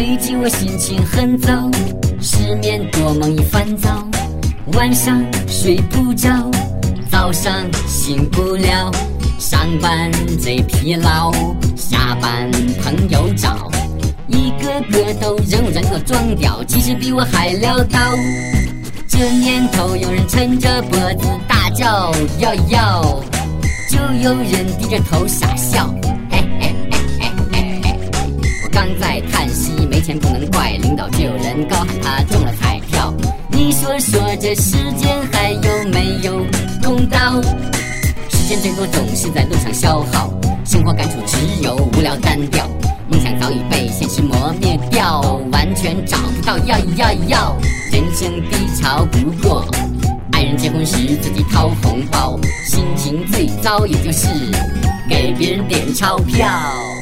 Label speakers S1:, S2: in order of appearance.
S1: 最近我心情很糟，失眠多梦一烦躁，晚上睡不着，早上醒不了，上班最疲劳，下班朋友找，一个个都人我装屌，其实比我还潦倒。这年头有人抻着脖子大叫要要，就有人低着头傻笑，嘿嘿嘿嘿嘿嘿。我刚在叹息，没钱不能怪领导，就有人高喊他中了彩票。你说这时间还有没有公道？时间最多总是在路上消耗，生活感触只有无聊单调，梦想早已被现实磨灭掉，完全找不到要。人生低潮不过，爱人结婚时自己掏红包，心情最糟也就是给别人点钞票。